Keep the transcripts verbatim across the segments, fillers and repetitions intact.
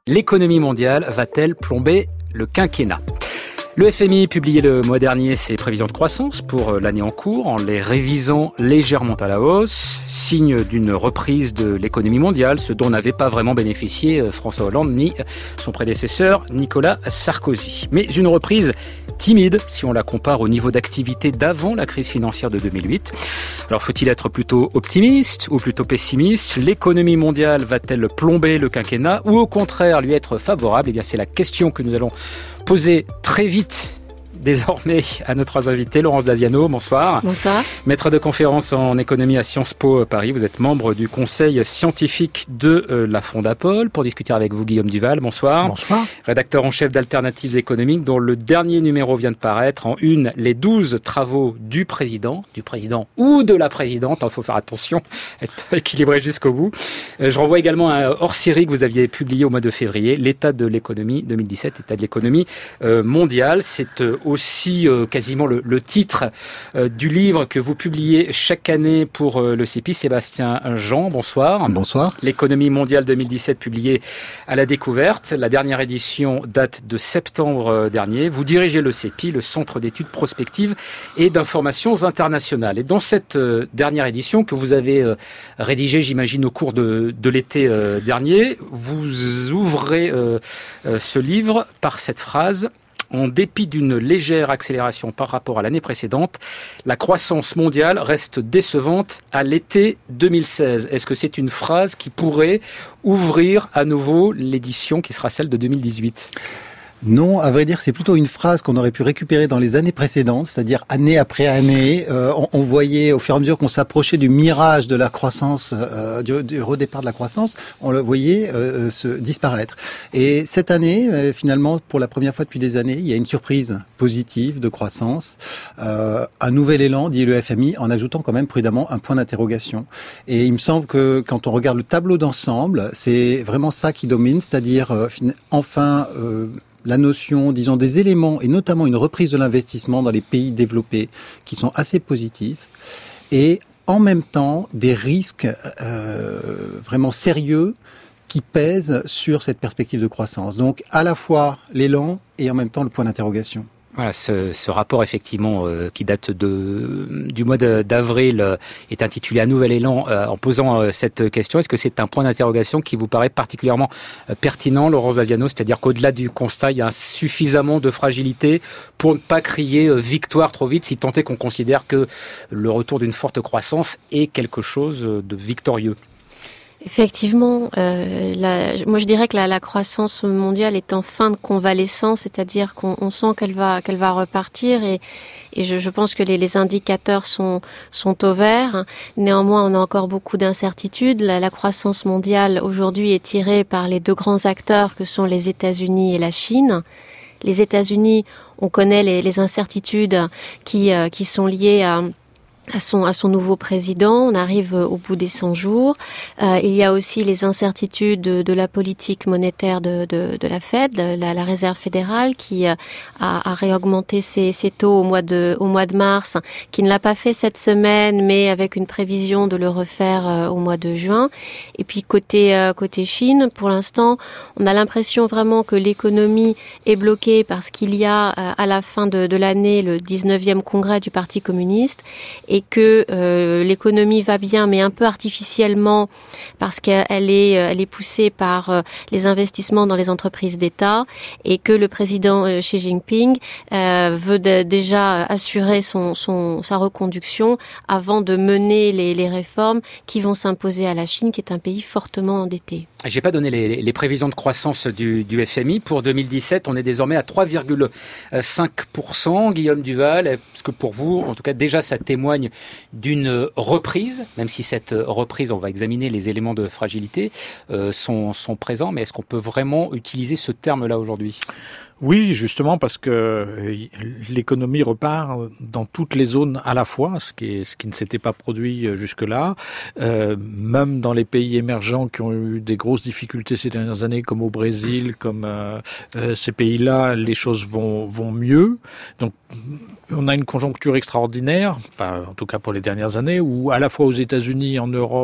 L'économie mondiale va-t-elle plomber le quinquennat ? Le F M I publiait le mois dernier ses prévisions de croissance pour l'année en cours en les révisant légèrement à la hausse, signe d'une reprise de l'économie mondiale, ce dont n'avait pas vraiment bénéficié François Hollande ni son prédécesseur Nicolas Sarkozy. Mais une reprise timide si on la compare au niveau d'activité d'avant la crise financière de deux mille huit. Alors faut-il être plutôt optimiste ou plutôt pessimiste ? L'économie mondiale va-t-elle plomber le quinquennat ou au contraire lui être favorable ? Eh bien c'est la question que nous allons poser très vite désormais à nos trois invités. Laurence Daziano, bonsoir. Bonsoir. Maître de conférence en économie à Sciences Po Paris. Vous êtes membre du conseil scientifique de euh, la Fondapol. Pour discuter avec vous, Guillaume Duval, bonsoir. Bonsoir. Rédacteur en chef d'Alternatives économiques, dont le dernier numéro vient de paraître. En une, les douze travaux du président, du président ou de la présidente. Il faut faire attention, être équilibré jusqu'au bout. Euh, je renvoie également à un hors-série que vous aviez publié au mois de février, l'état de l'économie deux mille dix-sept, état de l'économie euh, mondiale. C'est euh, aussi euh, quasiment le, le titre euh, du livre que vous publiez chaque année pour euh, le C E P I. Sébastien Jean, bonsoir. Bonsoir. L'économie mondiale deux mille dix-sept, publiée à la découverte. La dernière édition date de septembre dernier. Vous dirigez le C E P I, le Centre d'études prospectives et d'informations internationales. Et dans cette euh, dernière édition que vous avez euh, rédigée, j'imagine, au cours de, de l'été euh, dernier, vous ouvrez euh, euh, ce livre par cette phrase: en dépit d'une légère accélération par rapport à l'année précédente, la croissance mondiale reste décevante à l'été deux mille seize. Est-ce que c'est une phrase qui pourrait ouvrir à nouveau l'édition qui sera celle de deux mille dix-huit ? Non, à vrai dire, c'est plutôt une phrase qu'on aurait pu récupérer dans les années précédentes, c'est-à-dire année après année, euh, on, on voyait au fur et à mesure qu'on s'approchait du mirage de la croissance, euh, du, du redépart de la croissance, on le voyait euh, se disparaître. Et cette année, euh, finalement, pour la première fois depuis des années, il y a une surprise positive de croissance, euh, un nouvel élan, dit le F M I, en ajoutant quand même prudemment un point d'interrogation. Et il me semble que quand on regarde le tableau d'ensemble, c'est vraiment ça qui domine, c'est-à-dire euh, enfin euh, la notion, disons, des éléments, et notamment une reprise de l'investissement dans les pays développés qui sont assez positifs, et en même temps des risques euh, vraiment sérieux qui pèsent sur cette perspective de croissance. Donc à la fois l'élan et en même temps le point d'interrogation. Voilà, ce, ce rapport effectivement euh, qui date de du mois de, d'avril euh, est intitulé Un nouvel élan euh, en posant euh, cette question. Est-ce que c'est un point d'interrogation qui vous paraît particulièrement euh, pertinent, Laurence Daziano ? C'est-à-dire qu'au-delà du constat, il y a suffisamment de fragilité pour ne pas crier euh, victoire trop vite, si tant est qu'on considère que le retour d'une forte croissance est quelque chose de victorieux. Effectivement, euh, la, moi je dirais que la, la croissance mondiale est en fin de convalescence, c'est-à-dire qu'on on sent qu'elle va qu'elle va repartir et, et je, je pense que les, les indicateurs sont sont au vert. Néanmoins, on a encore beaucoup d'incertitudes. La, la croissance mondiale aujourd'hui est tirée par les deux grands acteurs que sont les États-Unis et la Chine. Les États-Unis, on connaît les, les incertitudes qui euh, qui sont liées à à son à son nouveau président. On arrive au bout des cent jours. Euh, il y a aussi les incertitudes de, de la politique monétaire de, de, de la Fed, la, la Réserve fédérale, qui a, a réaugmenté ses, ses taux au mois de au mois de mars, qui ne l'a pas fait cette semaine, mais avec une prévision de le refaire euh, au mois de juin. Et puis côté euh, côté Chine, pour l'instant, on a l'impression vraiment que l'économie est bloquée parce qu'il y a euh, à la fin de, de l'année le dix-neuvième congrès du Parti communiste. Et que euh, l'économie va bien, mais un peu artificiellement, parce qu'elle est, elle est poussée par euh, les investissements dans les entreprises d'État, et que le président euh, Xi Jinping euh, veut de, déjà assurer son, son, sa reconduction avant de mener les, les réformes qui vont s'imposer à la Chine, qui est un pays fortement endetté. J'ai pas donné les, les prévisions de croissance du, du F M I. Pour deux mille dix-sept, on est désormais à trois virgule cinq pour cent. Guillaume Duval, est-ce que pour vous, en tout cas déjà, ça témoigne d'une reprise, même si cette reprise, on va examiner les éléments de fragilité, euh, sont, sont présents, mais est-ce qu'on peut vraiment utiliser ce terme-là aujourd'hui ? Oui, justement, parce que l'économie repart dans toutes les zones à la fois, ce qui, est, ce qui ne s'était pas produit jusque-là. Euh, même dans les pays émergents qui ont eu des grosses difficultés ces dernières années, comme au Brésil, comme euh, euh, ces pays-là, les choses vont, vont mieux. Donc, on a une conjoncture extraordinaire, enfin, en tout cas pour les dernières années, où à la fois aux États-Unis, en Europe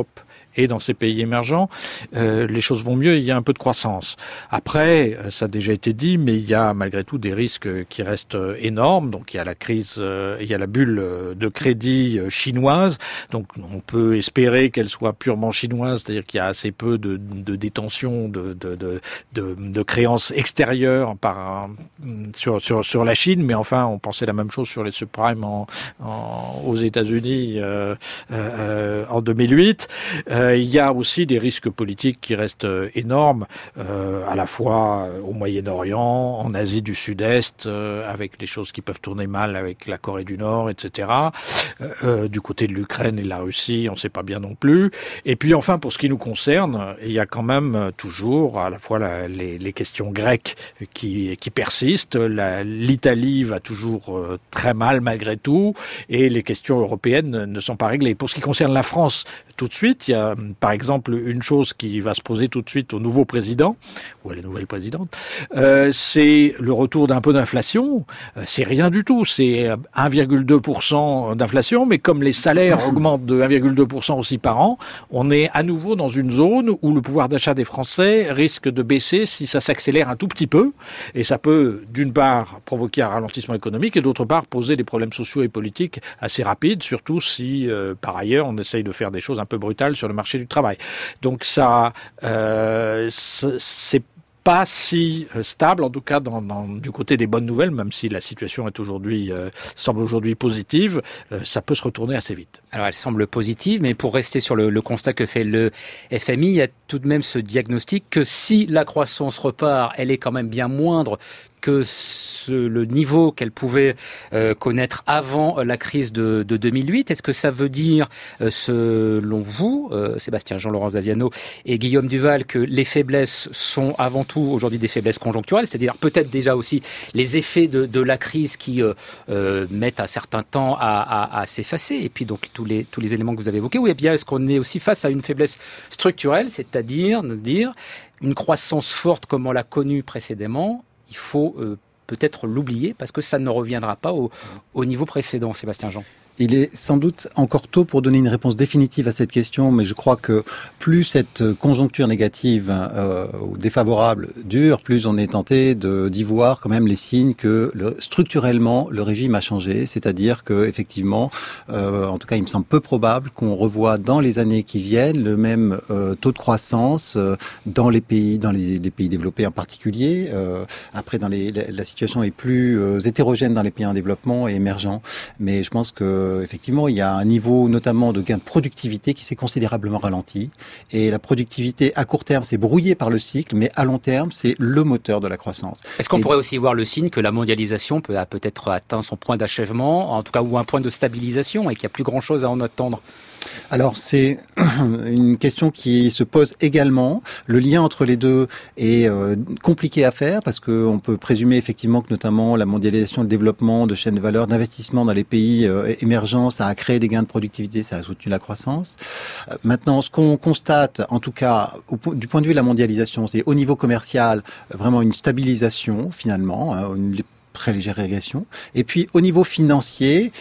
et dans ces pays émergents, euh, les choses vont mieux, il y a un peu de croissance. Après, ça a déjà été dit, mais il y a malgré tout des risques qui restent énormes. Donc il y a la crise, euh, il y a la bulle de crédit chinoise. Donc on peut espérer qu'elle soit purement chinoise, c'est-à-dire qu'il y a assez peu de, de détention de, de, de, de, de créances extérieures par, sur, sur, sur la Chine. Mais enfin, on pensait la même chose sur les subprimes en, en, aux États-Unis euh, euh, en deux mille huit. Euh, il y a aussi des risques politiques qui restent énormes, euh, à la fois au Moyen-Orient, en Asie du Sud-Est, euh, avec les choses qui peuvent tourner mal avec la Corée du Nord, et cetera. Euh, du côté de l'Ukraine et de la Russie, on ne sait pas bien non plus. Et puis enfin, pour ce qui nous concerne, il y a quand même toujours à la fois la, les, les questions grecques qui, qui persistent. La, L'Italie va toujours euh, très mal malgré tout, et les questions européennes ne sont pas réglées. Pour ce qui concerne la France, tout de suite, il y a par exemple une chose qui va se poser tout de suite au nouveau président, ou à la nouvelle présidente, euh, c'est le retour d'un peu d'inflation. Euh, c'est rien du tout, c'est un virgule deux pour cent d'inflation, mais comme les salaires augmentent de un virgule deux pour cent aussi par an, on est à nouveau dans une zone où le pouvoir d'achat des Français risque de baisser si ça s'accélère un tout petit peu, et ça peut d'une part provoquer un ralentissement économique et d'autre part poser des problèmes sociaux et politiques assez rapides, surtout si euh, par ailleurs on essaye de faire des choses un peu brutales sur le marché du travail. Donc ça, euh, c'est pas si stable, en tout cas dans, dans, du côté des bonnes nouvelles, même si la situation est aujourd'hui euh, semble aujourd'hui positive, euh, ça peut se retourner assez vite. Alors elle semble positive, mais pour rester sur le, le constat que fait le F M I, il y a tout de même ce diagnostic que si la croissance repart, elle est quand même bien moindre que ce, le niveau qu'elle pouvait euh, connaître avant la crise de, de deux mille huit. Est-ce que ça veut dire, euh, selon vous, euh, Sébastien Jean-Laurent Daziano et Guillaume Duval, que les faiblesses sont avant tout aujourd'hui des faiblesses conjoncturelles, c'est-à-dire peut-être déjà aussi les effets de, de la crise qui euh, euh, mettent un certain temps à, à, à s'effacer, et puis donc tous les, tous les éléments que vous avez évoqués, ou bien est-ce qu'on est aussi face à une faiblesse structurelle, c'est-à-dire de dire une croissance forte comme on l'a connue précédemment, il faut euh, peut-être l'oublier parce que ça ne reviendra pas au, au niveau précédent, Sébastien Jean. Il est sans doute encore tôt pour donner une réponse définitive à cette question, mais je crois que plus cette conjoncture négative euh, ou défavorable dure, plus on est tenté de, d'y voir quand même les signes que le, structurellement le régime a changé, c'est-à-dire que effectivement, euh, en tout cas il me semble peu probable qu'on revoie dans les années qui viennent le même euh, taux de croissance euh, dans les pays, dans les, les pays développés en particulier. Euh, après, dans les, la, la situation est plus euh, hétérogène dans les pays en développement et émergents, mais je pense que effectivement, il y a un niveau notamment de gain de productivité qui s'est considérablement ralenti. Et la productivité à court terme, c'est brouillé par le cycle, mais à long terme, c'est le moteur de la croissance. Est-ce qu'on et... pourrait aussi voir le signe que la mondialisation peut a peut-être atteint son point d'achèvement, en tout cas, ou un point de stabilisation, et qu'il n'y a plus grand-chose à en attendre ? Alors c'est une question qui se pose également. Le lien entre les deux est euh, compliqué à faire parce qu'on peut présumer effectivement que notamment la mondialisation, le développement de chaînes de valeur, d'investissement dans les pays euh, émergents, ça a créé des gains de productivité, ça a soutenu la croissance. Euh, maintenant, ce qu'on constate, en tout cas au, du point de vue de la mondialisation, c'est au niveau commercial vraiment une stabilisation finalement, hein, une très légère régression. Et puis au niveau financier,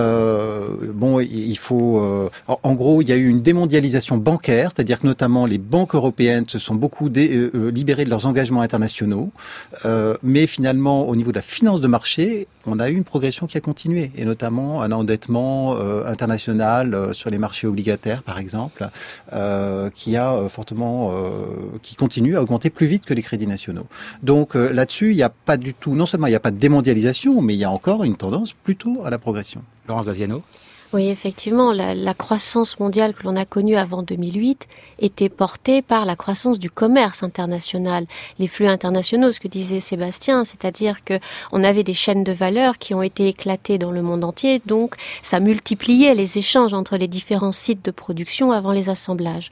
euh, bon, il faut, euh, en, en gros, il y a eu une démondialisation bancaire, c'est-à-dire que notamment les banques européennes se sont beaucoup dé, euh, libérées de leurs engagements internationaux, euh, mais finalement au niveau de la finance de marché, on a eu une progression qui a continué, et notamment un endettement euh, international euh, sur les marchés obligataires, par exemple, euh, qui a euh, fortement, euh, qui continue à augmenter plus vite que les crédits nationaux. Donc euh, là-dessus, il n'y a pas du tout, non seulement il n'y a pas de démondialisation, mais il y a encore une tendance plutôt à la progression. Laurence Daziano. Oui, effectivement, la, la croissance mondiale que l'on a connue avant deux mille huit était portée par la croissance du commerce international, les flux internationaux, ce que disait Sébastien, c'est-à-dire que on avait des chaînes de valeur qui ont été éclatées dans le monde entier, donc ça multipliait les échanges entre les différents sites de production avant les assemblages.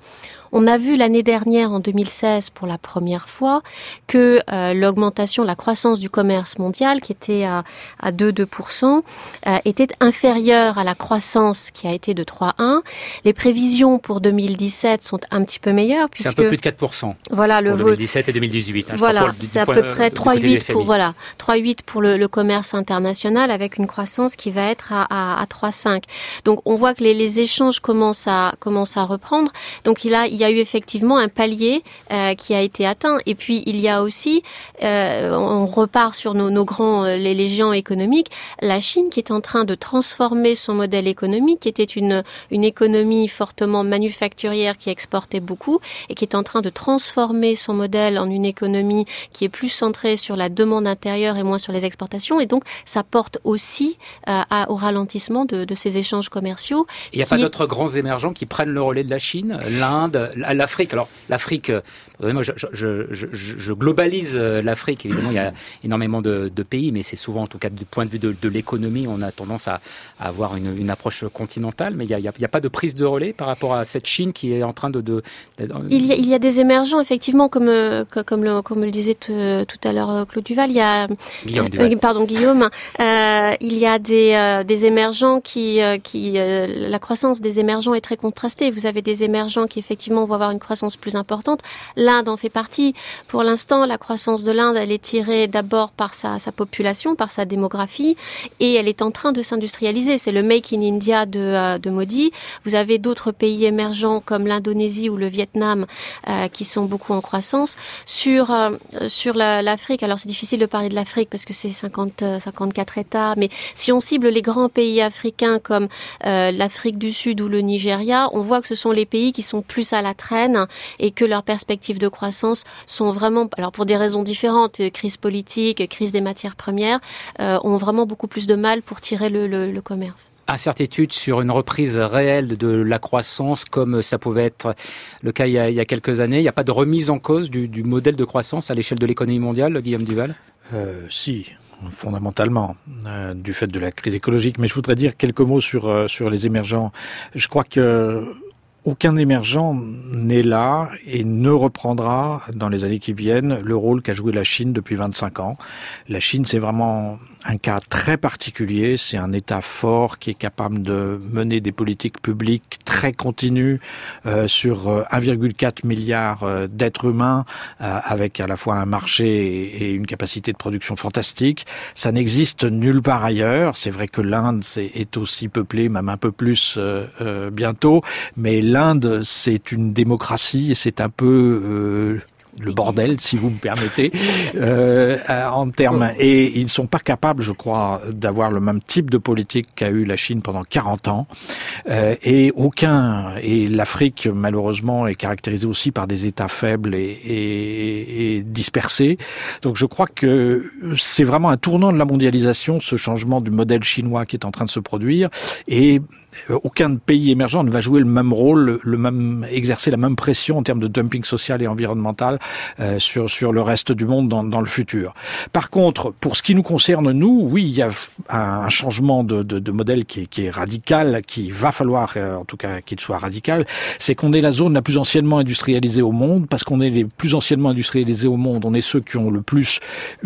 On a vu l'année dernière, en deux mille seize, pour la première fois, que euh, l'augmentation, la croissance du commerce mondial, qui était à, à deux virgule deux pour cent, euh, était inférieure à la croissance qui a été de trois virgule un. Les prévisions pour deux mille dix-sept sont un petit peu meilleures. C'est un peu plus de quatre pour cent. Voilà, le pour deux mille dix-sept et deux mille dix-huit. Hein, voilà, le, c'est à peu près trois virgule huit pour, voilà, trois virgule huit pour le, le commerce international, avec une croissance qui va être à, à, à trois virgule cinq. Donc, on voit que les, les échanges commencent à, commencent à reprendre. Donc, il a, il y a eu effectivement un palier euh, qui a été atteint. Et puis, il y a aussi, euh, on repart sur nos, nos grands, les, les géants économiques, la Chine qui est en train de transformer son modèle économique, qui était une, une économie fortement manufacturière qui exportait beaucoup et qui est en train de transformer son modèle en une économie qui est plus centrée sur la demande intérieure et moins sur les exportations. Et donc, ça porte aussi euh, à, au ralentissement de, de ces échanges commerciaux. Il n'y a pas est... d'autres grands émergents qui prennent le relais de la Chine, l'Inde, l'Afrique. Alors, l'Afrique, moi, je, je, je, je, je globalise l'Afrique. Évidemment, il y a énormément de, de pays, mais c'est souvent, en tout cas, du point de vue de, de l'économie, on a tendance à, à avoir une, une approche continentale. Mais il n'y a, a, a pas de prise de relais par rapport à cette Chine qui est en train de... de, de... Il, y a, il y a des émergents, effectivement, comme, comme, le, comme le disait tout, tout à l'heure Claude Duval. Il y a... Guillaume Duval. Euh, pardon, Guillaume. Euh, il y a des, euh, des émergents qui... Euh, qui euh, la croissance des émergents est très contrastée. Vous avez des émergents qui, effectivement, vont avoir une croissance plus importante. L'Inde en fait partie. Pour l'instant, la croissance de l'Inde, elle est tirée d'abord par sa, sa population, par sa démographie, et elle est en train de s'industrialiser. C'est le Make in India de, euh, de Modi. Vous avez d'autres pays émergents comme l'Indonésie ou le Vietnam euh, qui sont beaucoup en croissance. Sur, euh, sur la, l'Afrique, alors c'est difficile de parler de l'Afrique parce que c'est cinquante, cinquante-quatre États, mais si on cible les grands pays africains comme euh, l'Afrique du Sud ou le Nigeria, on voit que ce sont les pays qui sont plus à la traîne et que leurs perspectives de croissance sont vraiment, alors pour des raisons différentes, crise politique, crise des matières premières, euh, ont vraiment beaucoup plus de mal pour tirer le, le, le commerce. Incertitude sur une reprise réelle de la croissance comme ça pouvait être le cas il y a, il y a quelques années. Il n'y a pas de remise en cause du, du modèle de croissance à l'échelle de l'économie mondiale, Guillaume Duval ? euh, Si, fondamentalement, euh, du fait de la crise écologique. Mais je voudrais dire quelques mots sur, euh, sur les émergents. Je crois que aucun émergent n'est là et ne reprendra dans les années qui viennent le rôle qu'a joué la Chine depuis vingt-cinq ans. La Chine, c'est vraiment un cas très particulier. C'est un État fort qui est capable de mener des politiques publiques très continues euh, sur un virgule quatre milliard euh, d'êtres humains euh, avec à la fois un marché et, et une capacité de production fantastique. Ça n'existe nulle part ailleurs. C'est vrai que l'Inde c'est, est aussi peuplée, même un peu plus euh, euh, bientôt, mais l'Inde, c'est une démocratie et c'est un peu euh, le bordel, si vous me permettez, euh, en termes. Et ils ne sont pas capables, je crois, d'avoir le même type de politique qu'a eu la Chine pendant quarante ans. Euh, et aucun, et l'Afrique, malheureusement, est caractérisée aussi par des États faibles et, et, et dispersés. Donc je crois que c'est vraiment un tournant de la mondialisation, ce changement du modèle chinois qui est en train de se produire. Et aucun pays émergent ne va jouer le même rôle, le même, exercer la même pression en termes de dumping social et environnemental euh, sur sur le reste du monde dans, dans le futur. Par contre, pour ce qui nous concerne, nous, oui, il y a un changement de, de, de modèle qui est, qui est radical, qui va falloir, euh, en tout cas, qu'il soit radical. C'est qu'on est la zone la plus anciennement industrialisée au monde, parce qu'on est les plus anciennement industrialisés au monde. On est ceux qui ont le plus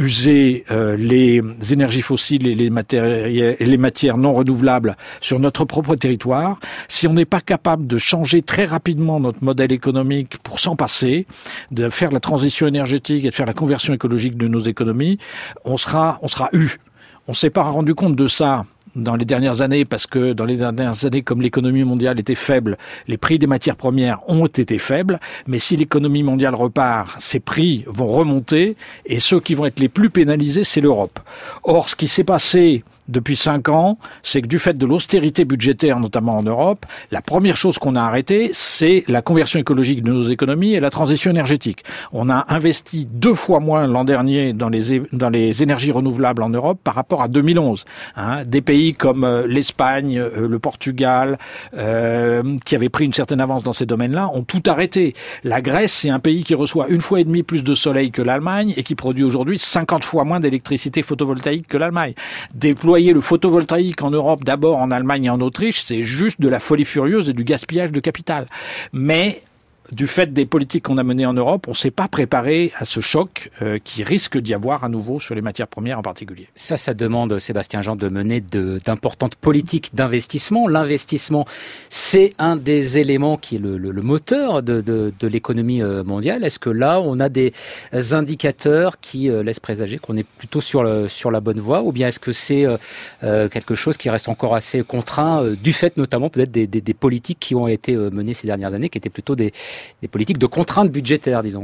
usé euh, les énergies fossiles et les matières, les matières non renouvelables sur notre propre territoire. Si on n'est pas capable de changer très rapidement notre modèle économique pour s'en passer, de faire la transition énergétique et de faire la conversion écologique de nos économies, on sera, on sera eu. On s'est pas rendu compte de ça dans les dernières années, parce que dans les dernières années, comme l'économie mondiale était faible, les prix des matières premières ont été faibles, mais si l'économie mondiale repart, ces prix vont remonter, et ceux qui vont être les plus pénalisés, c'est l'Europe. Or, ce qui s'est passé depuis cinq ans, c'est que du fait de l'austérité budgétaire, notamment en Europe, la première chose qu'on a arrêtée, c'est la conversion écologique de nos économies et la transition énergétique. On a investi deux fois moins l'an dernier dans les, dans les énergies renouvelables en Europe par rapport à deux mille onze. Hein, des pays comme euh, l'Espagne, euh, le Portugal, euh, qui avaient pris une certaine avance dans ces domaines-là, ont tout arrêté. La Grèce, c'est un pays qui reçoit une fois et demie plus de soleil que l'Allemagne et qui produit aujourd'hui cinquante fois moins d'électricité photovoltaïque que l'Allemagne. Déployer le photovoltaïque en Europe, d'abord en Allemagne et en Autriche, c'est juste de la folie furieuse et du gaspillage de capital. Mais du fait des politiques qu'on a menées en Europe, on ne s'est pas préparé à ce choc euh, qui risque d'y avoir à nouveau sur les matières premières en particulier. Ça, ça demande, Sébastien Jean, de mener de, d'importantes politiques d'investissement. L'investissement, c'est un des éléments qui est le, le, le moteur de, de, de l'économie mondiale. Est-ce que là, on a des indicateurs qui laissent présager qu'on est plutôt sur, le, sur la bonne voie, ou bien est-ce que c'est euh, quelque chose qui reste encore assez contraint, euh, du fait notamment peut-être des, des, des politiques qui ont été menées ces dernières années, qui étaient plutôt des des politiques de contraintes budgétaires, disons.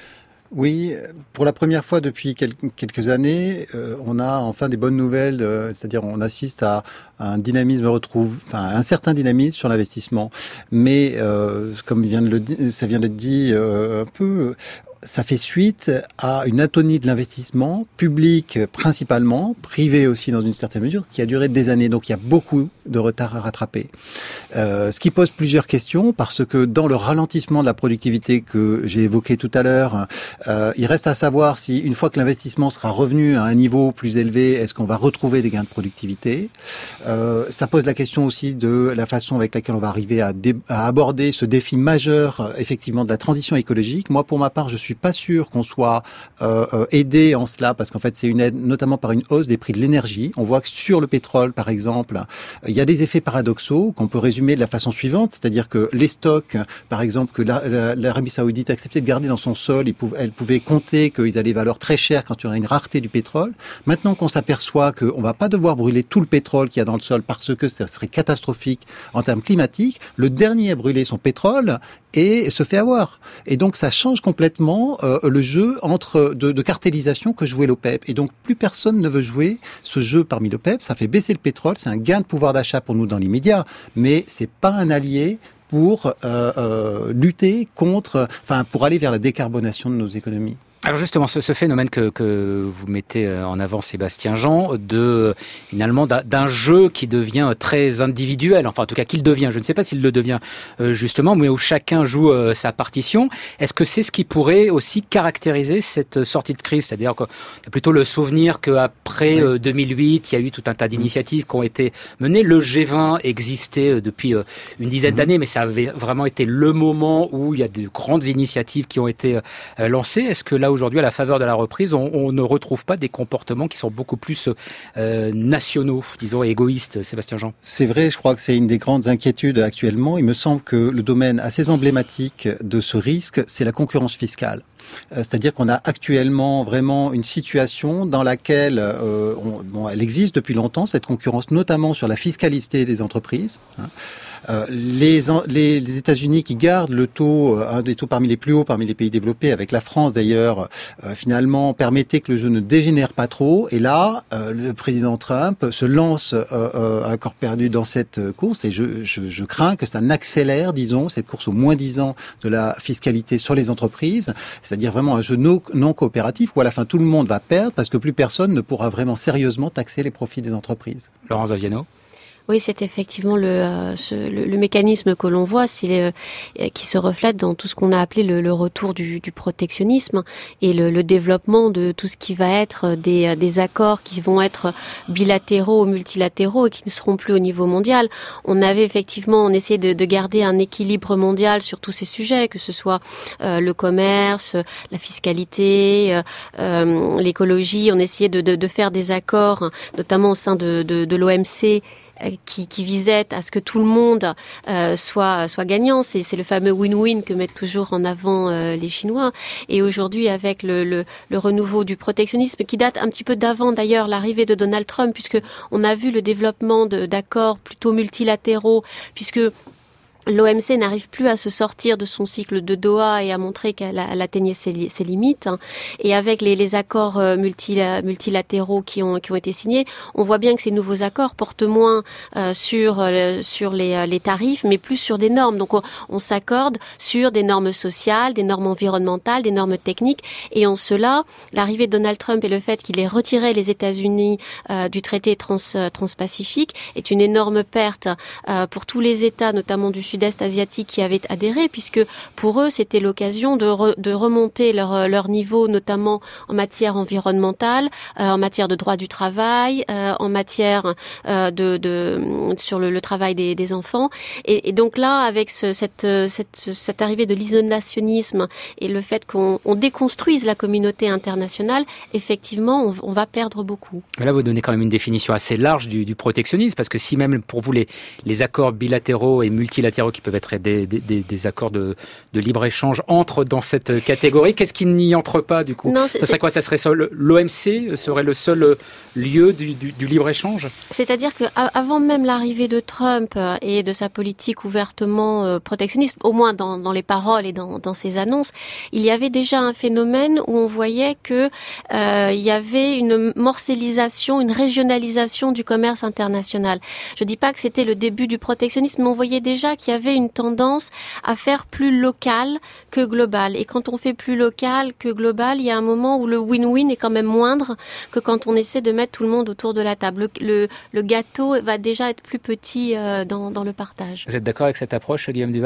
Oui, pour la première fois depuis quelques années, euh, on a enfin des bonnes nouvelles, euh, c'est-à-dire on assiste à un dynamisme retrouve, enfin un certain dynamisme sur l'investissement. Mais euh, comme vient de le, ça vient d'être dit euh, un peu, ça fait suite à une atonie de l'investissement public principalement, privé aussi dans une certaine mesure, qui a duré des années. Donc il y a beaucoup de retard à rattraper. Euh, ce qui pose plusieurs questions, parce que dans le ralentissement de la productivité que j'ai évoqué tout à l'heure, euh, il reste à savoir si une fois que l'investissement sera revenu à un niveau plus élevé, est-ce qu'on va retrouver des gains de productivité. Euh, ça pose la question aussi de la façon avec laquelle on va arriver à, dé- à aborder ce défi majeur, effectivement, de la transition écologique. Moi, pour ma part, je suis pas sûr qu'on soit euh, euh, aidé en cela, parce qu'en fait, c'est une aide notamment par une hausse des prix de l'énergie. On voit que sur le pétrole, par exemple, il y a des effets paradoxaux qu'on peut résumer de la façon suivante, c'est-à-dire que les stocks, par exemple, que la, la, l'Arabie Saoudite acceptait de garder dans son sol, ils pouvaient, elle pouvait compter qu'ils allaient valoir très cher quand il y aurait une rareté du pétrole. Maintenant qu'on s'aperçoit qu'on va pas devoir brûler tout le pétrole qu'il y a dans le sol parce que ça serait catastrophique en termes climatiques, le dernier à brûler son pétrole et se fait avoir. Et donc ça change complètement euh, le jeu entre de, de cartélisation que jouait l'OPEP. Et donc plus personne ne veut jouer ce jeu parmi l'OPEP. Ça fait baisser le pétrole, c'est un gain de pouvoir d'achat pour nous dans l'immédiat, mais c'est pas un allié pour euh, euh, lutter contre, enfin pour aller vers la décarbonation de nos économies. Alors justement, ce, ce phénomène que, que vous mettez en avant, Sébastien Jean, de finalement d'un jeu qui devient très individuel, enfin en tout cas qu'il devient, je ne sais pas s'il le devient euh, justement, mais où chacun joue euh, sa partition. Est-ce que c'est ce qui pourrait aussi caractériser cette sortie de crise? C'est-à-dire qu'on a plutôt le souvenir qu'après euh, deux mille huit, il y a eu tout un tas d'initiatives qui ont été menées. Le G vingt existait depuis euh, une dizaine d'années, mais ça avait vraiment été le moment où il y a de grandes initiatives qui ont été euh, lancées. Est-ce que là, aujourd'hui, à la faveur de la reprise, on, on ne retrouve pas des comportements qui sont beaucoup plus euh, nationaux, disons, et égoïstes, Sébastien Jean? C'est vrai, je crois que c'est une des grandes inquiétudes actuellement. Il me semble que le domaine assez emblématique de ce risque, c'est la concurrence fiscale. C'est-à-dire qu'on a actuellement vraiment une situation dans laquelle, euh, on, bon, elle existe depuis longtemps, cette concurrence, notamment sur la fiscalité des entreprises. Hein. Euh, les, les, les États-Unis qui gardent le taux, un des taux parmi les plus hauts parmi les pays développés, avec la France d'ailleurs, euh, finalement permettaient que le jeu ne dégénère pas trop. Et là, euh, le président Trump se lance euh, euh, à corps perdu dans cette course, et je, je, je crains que ça n'accélère, disons, cette course au moins dix ans de la fiscalité sur les entreprises, c'est-à-dire vraiment un jeu non, non coopératif où à la fin tout le monde va perdre parce que plus personne ne pourra vraiment sérieusement taxer les profits des entreprises. Laurence Aviano. Oui, c'est effectivement le, euh, ce, le, le mécanisme que l'on voit, c'est le, euh, qui se reflète dans tout ce qu'on a appelé le, le retour du, du protectionnisme et le, le développement de tout ce qui va être des, des accords qui vont être bilatéraux ou multilatéraux et qui ne seront plus au niveau mondial. On avait effectivement, on essayait de, de garder un équilibre mondial sur tous ces sujets, que ce soit euh, le commerce, la fiscalité, euh, euh, l'écologie. On essayait de, de, de faire des accords, notamment au sein de, de, de l'O M C, Qui, qui visait à ce que tout le monde euh, soit soit gagnant. C'est, c'est le fameux win-win que mettent toujours en avant euh, les Chinois. Et aujourd'hui, avec le, le, le renouveau du protectionnisme, qui date un petit peu d'avant d'ailleurs l'arrivée de Donald Trump, puisque on a vu le développement de, d'accords plutôt multilatéraux, puisque l'O M C n'arrive plus à se sortir de son cycle de Doha et à montrer qu'elle, a, elle atteignait ses, ses limites. Et avec les, les accords multi, multilatéraux qui ont, qui ont été signés, on voit bien que ces nouveaux accords portent moins euh, sur, euh, sur les, les tarifs, mais plus sur des normes. Donc on, on s'accorde sur des normes sociales, des normes environnementales, des normes techniques. Et en cela, l'arrivée de Donald Trump et le fait qu'il ait retiré les États-Unis euh, du traité trans, transpacifique est une énorme perte euh, pour tous les États, notamment du Sud sud-est asiatique qui avaient adhéré, puisque pour eux, c'était l'occasion de, re, de remonter leur, leur niveau, notamment en matière environnementale, euh, en matière de droit du travail, euh, en matière euh, de, de sur le, le travail des, des enfants. Et, et donc là, avec ce, cette, cette, cette arrivée de l'isolationnisme et le fait qu'on on déconstruise la communauté internationale, effectivement, on, on va perdre beaucoup. Là, vous donnez quand même une définition assez large du, du protectionnisme, parce que si même pour vous les, les accords bilatéraux et multilatéraux qui peuvent être des, des, des, des accords de, de libre-échange entrent dans cette catégorie, qu'est-ce qui n'y entre pas du coup? Non, c'est, ça serait quoi? Ça serait l'O M C serait le seul lieu du, du, du libre-échange? C'est-à-dire que avant même l'arrivée de Trump et de sa politique ouvertement protectionniste, au moins dans, dans les paroles et dans, dans ses annonces, il y avait déjà un phénomène où on voyait que euh, il y avait une morcellisation, une régionalisation du commerce international. Je dis pas que c'était le début du protectionnisme, mais on voyait déjà qu'il y avait une tendance à faire plus local que global. Et quand on fait plus local que global, il y a un moment où le win-win est quand même moindre que quand on essaie de mettre tout le monde autour de la table. Le, le, le gâteau va déjà être plus petit euh, dans, dans le partage. Vous êtes d'accord avec cette approche, Guillaume Duval ?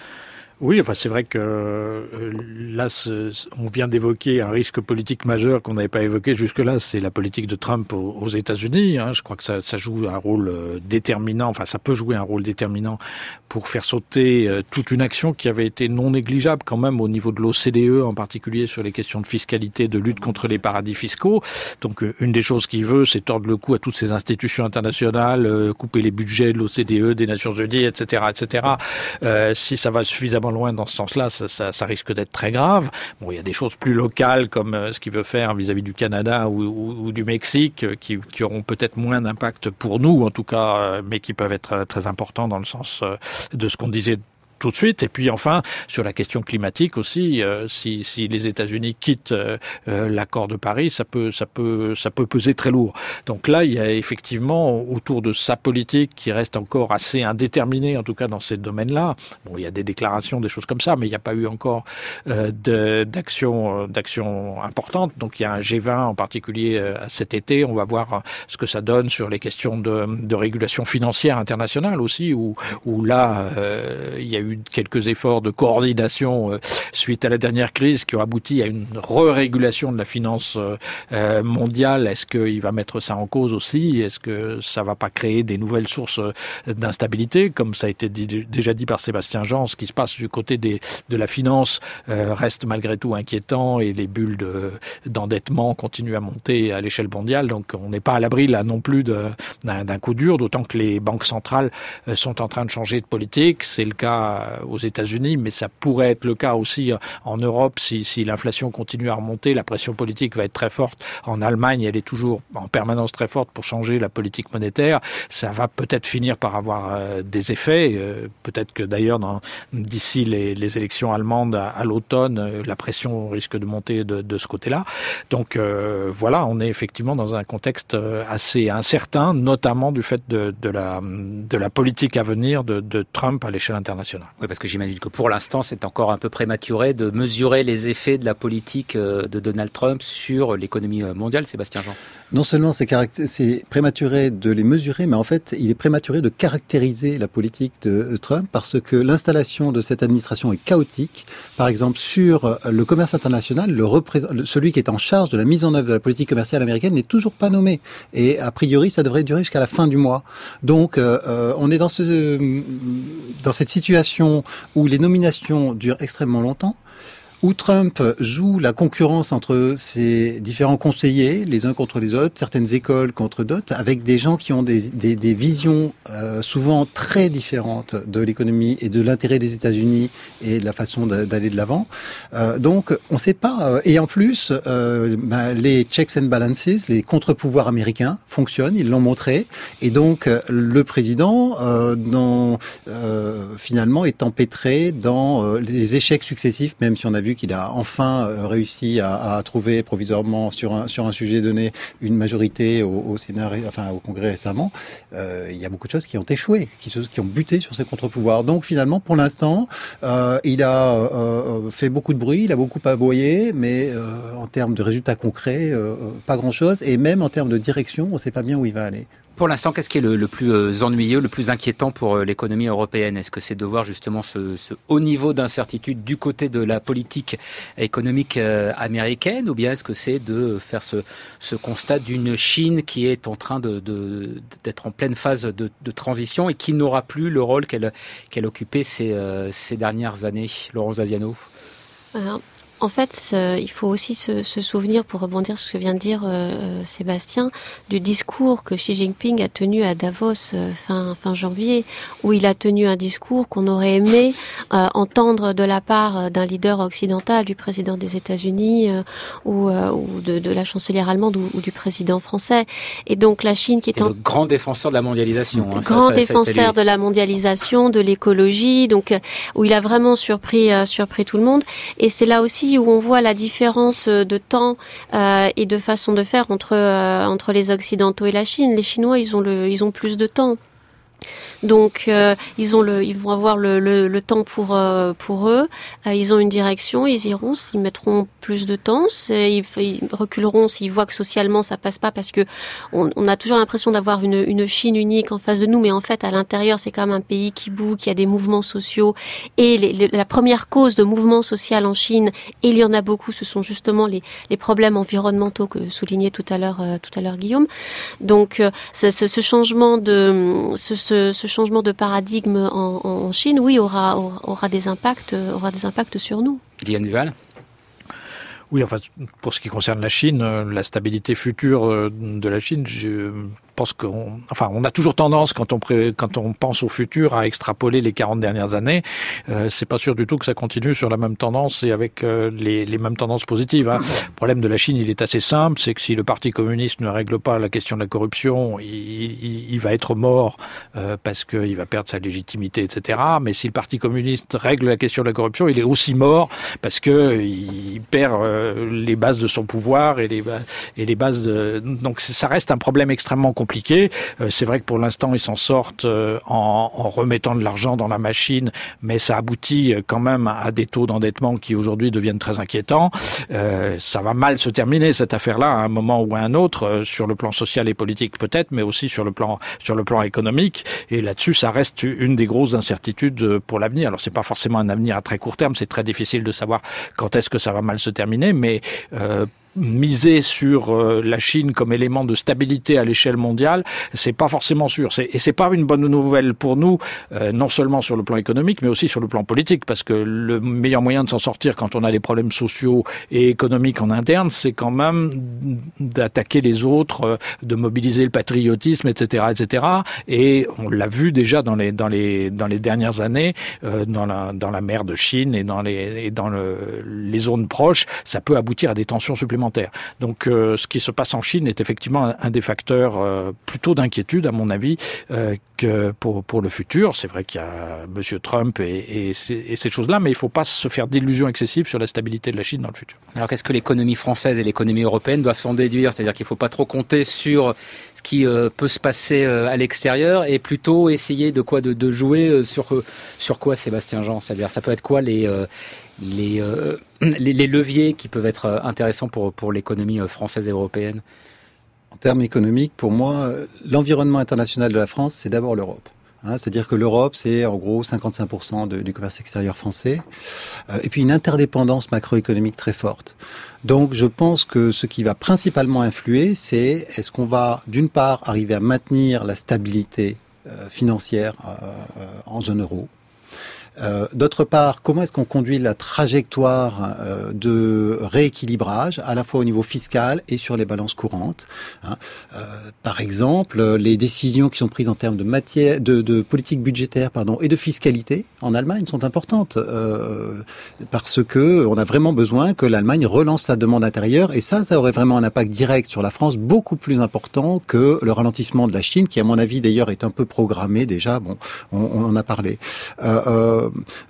Oui, enfin c'est vrai que euh, là, on vient d'évoquer un risque politique majeur qu'on n'avait pas évoqué jusque-là, c'est la politique de Trump aux, aux États-Unis. Hein. Je crois que ça, ça joue un rôle euh, déterminant, enfin ça peut jouer un rôle déterminant pour faire sauter euh, toute une action qui avait été non négligeable quand même au niveau de l'O C D E, en particulier sur les questions de fiscalité, de lutte contre les paradis fiscaux. Donc euh, une des choses qu'il veut, c'est tordre le cou à toutes ces institutions internationales, euh, couper les budgets de l'O C D E, des Nations Unies, et cetera, et cetera. Euh, si ça va suffisamment loin dans ce sens-là, ça, ça, ça risque d'être très grave. Bon, il y a des choses plus locales comme euh, ce qu'il veut faire vis-à-vis du Canada ou, ou, ou du Mexique euh, qui, qui auront peut-être moins d'impact pour nous, en tout cas, euh, mais qui peuvent être euh, très importants dans le sens euh, de ce qu'on disait tout de suite. Et puis enfin, sur la question climatique aussi, euh, si, si les États-Unis quittent euh, euh, l'accord de Paris, ça peut, ça peut, ça peut peser très lourd. Donc là, il y a effectivement autour de sa politique qui reste encore assez indéterminée, en tout cas dans ces domaines-là. Bon, il y a des déclarations, des choses comme ça, mais il n'y a pas eu encore euh, de, d'action, d'action importante. Donc il y a un G vingt en particulier euh, cet été. On va voir euh, ce que ça donne sur les questions de, de régulation financière internationale aussi, où, où là, euh, il y a eu quelques efforts de coordination euh, suite à la dernière crise qui ont abouti à une re-régulation de la finance euh, mondiale. Est-ce qu'il va mettre ça en cause aussi? Est-ce que ça va pas créer des nouvelles sources d'instabilité? Comme ça a été dit, déjà dit par Sébastien Jean, ce qui se passe du côté des, de la finance euh, reste malgré tout inquiétant et les bulles de, d'endettement continuent à monter à l'échelle mondiale. Donc on n'est pas à l'abri là non plus de, d'un, d'un coup dur, d'autant que les banques centrales euh, sont en train de changer de politique. C'est le cas aux États-Unis, mais ça pourrait être le cas aussi en Europe si, si l'inflation continue à remonter. La pression politique va être très forte. En Allemagne, elle est toujours en permanence très forte pour changer la politique monétaire. Ça va peut-être finir par avoir euh, des effets. Euh, peut-être que d'ailleurs, dans, d'ici les, les élections allemandes à, à l'automne, euh, la pression risque de monter de, de ce côté-là. Donc euh, voilà, on est effectivement dans un contexte assez incertain, notamment du fait de, de, la, de la politique à venir de, de Trump à l'échelle internationale. Oui, parce que j'imagine que pour l'instant, c'est encore un peu prématuré de mesurer les effets de la politique de Donald Trump sur l'économie mondiale, Sébastien Jean. Non seulement c'est, caracté- c'est prématuré de les mesurer, mais en fait, il est prématuré de caractériser la politique de Trump parce que l'installation de cette administration est chaotique. Par exemple, sur le commerce international, le représent- celui qui est en charge de la mise en œuvre de la politique commerciale américaine n'est toujours pas nommé. Et a priori, ça devrait durer jusqu'à la fin du mois. Donc, euh, on est dans, ce, euh, dans cette situation où les nominations durent extrêmement longtemps, où Trump joue la concurrence entre ses différents conseillers, les uns contre les autres, certaines écoles contre d'autres, avec des gens qui ont des, des, des visions euh, souvent très différentes de l'économie et de l'intérêt des États-Unis et de la façon d'aller de l'avant. Euh, donc, on ne sait pas. Et en plus, euh, bah, les checks and balances, les contre-pouvoirs américains fonctionnent, ils l'ont montré. Et donc, le président, euh, dans, euh, finalement, est empêtré dans euh, les échecs successifs, même si on a vu qu'il a enfin réussi à, à trouver provisoirement sur un, sur un sujet donné une majorité au, au Sénat, enfin au Congrès récemment. Euh, il y a beaucoup de choses qui ont échoué, qui, se, qui ont buté sur ses contre-pouvoirs. Donc finalement, pour l'instant, euh, il a euh, fait beaucoup de bruit, il a beaucoup aboyé, mais euh, en termes de résultats concrets, euh, pas grand-chose. Et même en termes de direction, on ne sait pas bien où il va aller. Pour l'instant, qu'est-ce qui est le, le plus ennuyeux, le plus inquiétant pour l'économie européenne? Est-ce que c'est de voir justement ce, ce haut niveau d'incertitude du côté de la politique économique américaine, ou bien est-ce que c'est de faire ce, ce constat d'une Chine qui est en train de, de, d'être en pleine phase de, de transition et qui n'aura plus le rôle qu'elle, qu'elle occupait ces, ces dernières années? Laurence Daziano. Alors, en fait, euh, il faut aussi se, se souvenir, pour rebondir sur ce que vient de dire euh, Sébastien, du discours que Xi Jinping a tenu à Davos euh, fin, fin janvier, où il a tenu un discours qu'on aurait aimé euh, entendre de la part d'un leader occidental, du président des États-Unis euh, ou, euh, ou de, de la chancelière allemande ou, ou du président français. Et donc la Chine qui est en... le grand défenseur de la mondialisation. Hein, grand ça, ça, défenseur ça de la mondialisation, de l'écologie, donc où il a vraiment surpris, euh, surpris tout le monde. Et c'est là aussi où on voit la différence de temps euh, et de façon de faire entre euh, entre les Occidentaux et la Chine. Les Chinois, ils ont le, ils ont plus de temps. Donc euh, ils ont le, ils vont avoir le, le, le temps pour euh, pour eux. Euh, ils ont une direction, ils iront, ils mettront plus de temps, ils, ils reculeront s'ils voient que socialement ça passe pas, parce que on, on a toujours l'impression d'avoir une, une Chine unique en face de nous, mais en fait à l'intérieur c'est quand même un pays qui bouge, qui a des mouvements sociaux, et les, les, la première cause de mouvement social en Chine, et il y en a beaucoup, ce sont justement les, les problèmes environnementaux que soulignait tout à l'heure euh, tout à l'heure Guillaume. Donc euh, ce, ce, ce changement de ce, ce, ce changement de paradigme en, en Chine, oui, aura, aura, aura des impacts, aura des impacts sur nous. Guillaume Duval. Oui, enfin, pour ce qui concerne la Chine, la stabilité future de la Chine, je pense qu'on, enfin, on a toujours tendance, quand on pré, quand on pense au futur, à extrapoler les quarante dernières années. Euh, c'est pas sûr du tout que ça continue sur la même tendance et avec euh, les, les mêmes tendances positives. Hein. Le problème de la Chine, il est assez simple, c'est que si le Parti communiste ne règle pas la question de la corruption, il, il, il va être mort euh, parce qu'il va perdre sa légitimité, et cetera. Mais si le Parti communiste règle la question de la corruption, il est aussi mort parce que il perd euh, les bases de son pouvoir et les, et les bases de... Donc ça reste un problème extrêmement compliqué. Euh, c'est vrai que pour l'instant, ils s'en sortent euh, en, en remettant de l'argent dans la machine, mais ça aboutit quand même à des taux d'endettement qui aujourd'hui deviennent très inquiétants. Euh, ça va mal se terminer, cette affaire-là, à un moment ou à un autre, euh, sur le plan social et politique peut-être, mais aussi sur le plan, sur le plan économique. Et là-dessus, ça reste une des grosses incertitudes pour l'avenir. Alors, c'est pas forcément un avenir à très court terme, c'est très difficile de savoir quand est-ce que ça va mal se terminer, mais euh, miser sur euh, la Chine comme élément de stabilité à l'échelle mondiale, c'est pas forcément sûr. C'est, et c'est pas une bonne nouvelle pour nous, euh, non seulement sur le plan économique, mais aussi sur le plan politique, parce que le meilleur moyen de s'en sortir quand on a des problèmes sociaux et économiques en interne, c'est quand même d'attaquer les autres, euh, de mobiliser le patriotisme, et cetera, et cetera. Et on l'a vu déjà dans les dans les dans les dernières années, euh, dans la dans la mer de Chine et dans les et dans le, les zones proches, ça peut aboutir à des tensions supplémentaires. Donc euh, ce qui se passe en Chine est effectivement un, un des facteurs euh, plutôt d'inquiétude, à mon avis, euh, que pour, pour le futur. C'est vrai qu'il y a M. Trump et, et, et ces choses-là, mais il ne faut pas se faire d'illusions excessives sur la stabilité de la Chine dans le futur. Alors qu'est-ce que l'économie française et l'économie européenne doivent s'en déduire? C'est-à-dire qu'il ne faut pas trop compter sur ce qui euh, peut se passer euh, à l'extérieur et plutôt essayer de quoi de, de jouer euh, sur, euh, sur quoi, Sébastien Jean? C'est-à-dire ça peut être quoi les... Euh, les, euh, les, les leviers qui peuvent être intéressants pour, pour l'économie française et européenne? En termes économiques, pour moi, l'environnement international de la France, c'est d'abord l'Europe. Hein, c'est-à-dire que l'Europe, c'est en gros cinquante-cinq pour cent de, du commerce extérieur français, euh, et puis une interdépendance macroéconomique très forte. Donc je pense que ce qui va principalement influer, c'est est-ce qu'on va d'une part arriver à maintenir la stabilité euh, financière euh, euh, en zone euro. Euh, d'autre part, comment est-ce qu'on conduit la trajectoire euh, de rééquilibrage, à la fois au niveau fiscal et sur les balances courantes, hein. euh, Par exemple, les décisions qui sont prises en termes de matière, de, de politique budgétaire, pardon, et de fiscalité en Allemagne sont importantes euh, parce que on a vraiment besoin que l'Allemagne relance sa demande intérieure, et ça, ça aurait vraiment un impact direct sur la France, beaucoup plus important que le ralentissement de la Chine, qui, à mon avis, d'ailleurs, est un peu programmé déjà. Bon, on, on en a parlé. Euh, euh,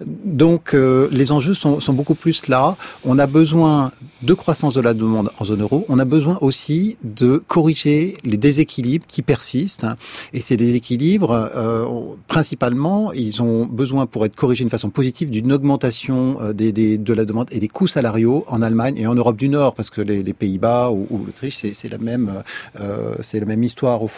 Donc euh, les enjeux sont, sont beaucoup plus là. On a besoin de croissance de la demande en zone euro. On a besoin aussi de corriger les déséquilibres qui persistent. Et ces déséquilibres, euh, principalement, ils ont besoin, pour être corrigés d'une façon positive, d'une augmentation des, des, de la demande et des coûts salariaux en Allemagne et en Europe du Nord, parce que les, les Pays-Bas ou, ou l'Autriche, c'est, c'est la même, euh, c'est la même histoire au fond.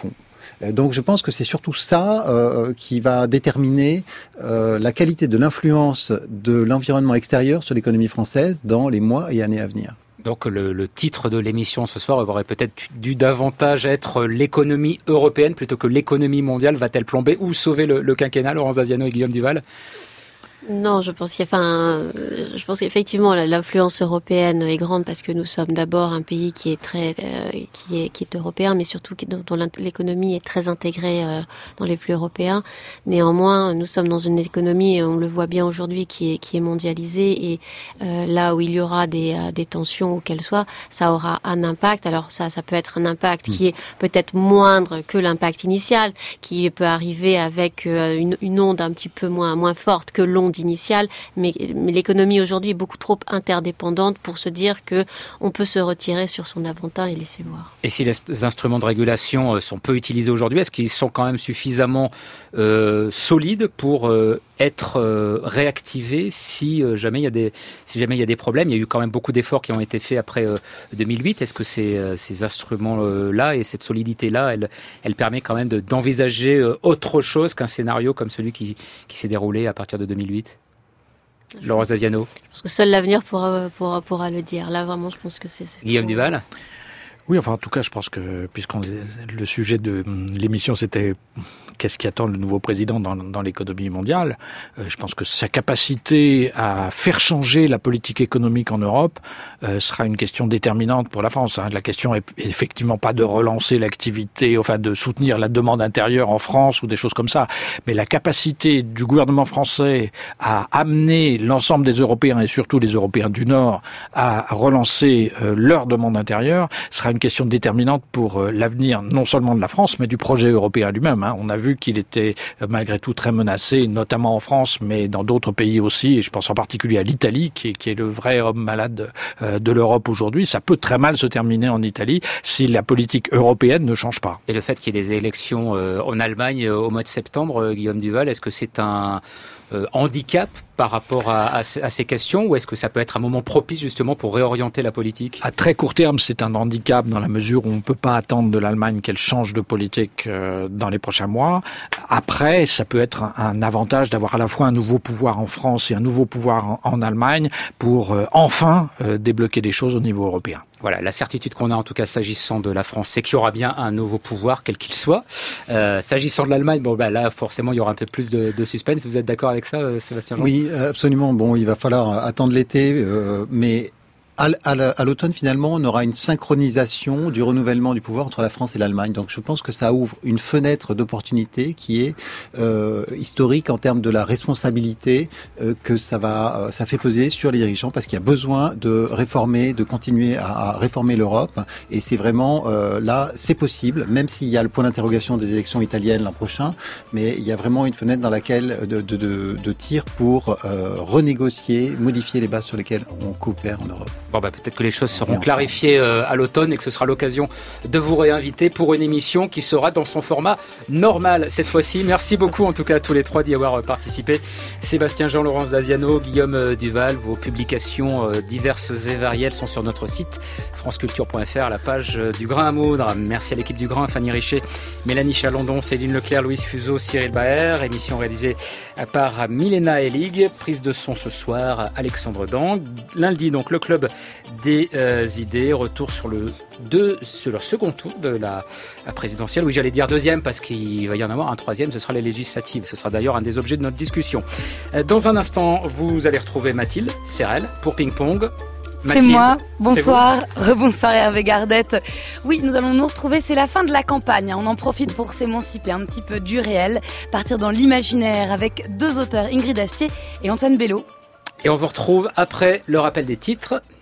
Donc je pense que c'est surtout ça euh, qui va déterminer euh, la qualité de l'influence de l'environnement extérieur sur l'économie française dans les mois et années à venir. Donc le, le titre de l'émission ce soir aurait peut-être dû davantage être l'économie européenne plutôt que l'économie mondiale va-t-elle plomber ou sauver le, le quinquennat, Laurence Daziano et Guillaume Duval? Non, je pense qu'il y a, enfin, je pense qu'effectivement l'influence européenne est grande parce que nous sommes d'abord un pays qui est très, euh, qui est, qui est européen, mais surtout qui, dont, dont l'économie est très intégrée euh, dans les flux européens. Néanmoins, nous sommes dans une économie, on le voit bien aujourd'hui, qui est, qui est mondialisée et euh, là où il y aura des, euh, des tensions ou qu'elles soient, ça aura un impact. Alors ça, ça peut être un impact qui est peut-être moindre que l'impact initial, qui peut arriver avec euh, une, une onde un petit peu moins, moins forte que l'onde initiale, mais, mais l'économie aujourd'hui est beaucoup trop interdépendante pour se dire que on peut se retirer sur son aventin et laisser voir. Et si les instruments de régulation sont peu utilisés aujourd'hui, est-ce qu'ils sont quand même suffisamment euh, solides pour euh, être euh, réactivés si euh, jamais il y a des si jamais il y a des problèmes? Il y a eu quand même beaucoup d'efforts qui ont été faits après euh, deux mille huit. Est-ce que ces, euh, ces instruments-là et cette solidité-là, elle, elle permet quand même de, d'envisager euh, autre chose qu'un scénario comme celui qui, qui s'est déroulé à partir de deux mille huit? Laurence Daziano. Je pense que seul l'avenir pourra, pourra, pourra le dire. Là, vraiment, je pense que c'est... c'est Guillaume trop... Duval. Oui, enfin, en tout cas, je pense que, puisqu'on le sujet de l'émission, c'était qu'est-ce qui attend le nouveau président dans, dans l'économie mondiale, euh, je pense que sa capacité à faire changer la politique économique en Europe euh, sera une question déterminante pour la France. Hein. La question est effectivement pas de relancer l'activité, enfin de soutenir la demande intérieure en France ou des choses comme ça, mais la capacité du gouvernement français à amener l'ensemble des Européens et surtout les Européens du Nord à relancer euh, leur demande intérieure sera une question déterminante pour euh, l'avenir non seulement de la France, mais du projet européen lui-même. Hein. On a vu qu'il était euh, malgré tout très menacé, notamment en France, mais dans d'autres pays aussi, et je pense en particulier à l'Italie, qui est, qui est le vrai homme malade euh, de l'Europe aujourd'hui. Ça peut très mal se terminer en Italie si la politique européenne ne change pas. Et le fait qu'il y ait des élections euh, en Allemagne euh, au mois de septembre, euh, Guillaume Duval, est-ce que c'est un euh, handicap par rapport à, à, à ces questions, ou est-ce que ça peut être un moment propice justement pour réorienter la politique? À très court terme, c'est un handicap dans la mesure où on ne peut pas attendre de l'Allemagne qu'elle change de politique euh, dans les prochains mois. Après, ça peut être un, un avantage d'avoir à la fois un nouveau pouvoir en France et un nouveau pouvoir en, en Allemagne pour euh, enfin euh, débloquer des choses au niveau européen. Voilà, la certitude qu'on a en tout cas s'agissant de la France, c'est qu'il y aura bien un nouveau pouvoir, quel qu'il soit. Euh, s'agissant de l'Allemagne, bon bah là forcément il y aura un peu plus de, de suspense. Vous êtes d'accord avec ça, euh, Sébastien Jean? Oui, absolument. Bon, il va falloir attendre l'été, euh, mais à, à, à l'automne finalement, on aura une synchronisation du renouvellement du pouvoir entre la France et l'Allemagne. Donc je pense que ça ouvre une fenêtre d'opportunité qui est euh, historique en termes de la responsabilité euh, que ça va, euh, ça fait peser sur les dirigeants, parce qu'il y a besoin de réformer, de continuer à, à réformer l'Europe. Et c'est vraiment euh, là, c'est possible, même s'il y a le point d'interrogation des élections italiennes l'an prochain. Mais il y a vraiment une fenêtre dans laquelle de, de, de, de tir pour euh, renégocier, modifier les bases sur lesquelles on coopère en Europe. Bon bah peut-être que les choses seront clarifiées euh, à l'automne et que ce sera l'occasion de vous réinviter pour une émission qui sera dans son format normal cette fois-ci. Merci beaucoup en tout cas à tous les trois d'y avoir participé. Sébastien Jean, Laurence Daziano, Guillaume Duval, vos publications euh, diverses et variées sont sur notre site franceculture point f r, à la page du Grain à moudre. Merci à l'équipe du Grain, Fanny Richer, Mélanie Chalandon, Céline Leclerc, Louise Fuseau, Cyril Baer. Émission réalisée par Milena Elig. Prise de son ce soir, Alexandre Dang. Lundi donc le club des euh, idées, retour sur le deux, sur le second tour de la, la présidentielle. Oui, j'allais dire deuxième parce qu'il va y en avoir un troisième, ce sera les législatives. Ce sera d'ailleurs un des objets de notre discussion. Euh, dans un instant, vous allez retrouver Mathilde Serrel pour Ping Pong. Mathilde, c'est moi, bonsoir, rebonsoir Hervé Gardette. Oui, nous allons nous retrouver, c'est la fin de la campagne. On en profite pour s'émanciper un petit peu du réel, partir dans l'imaginaire avec deux auteurs, Ingrid Astier et Antoine Bello. Et on vous retrouve après le rappel des titres.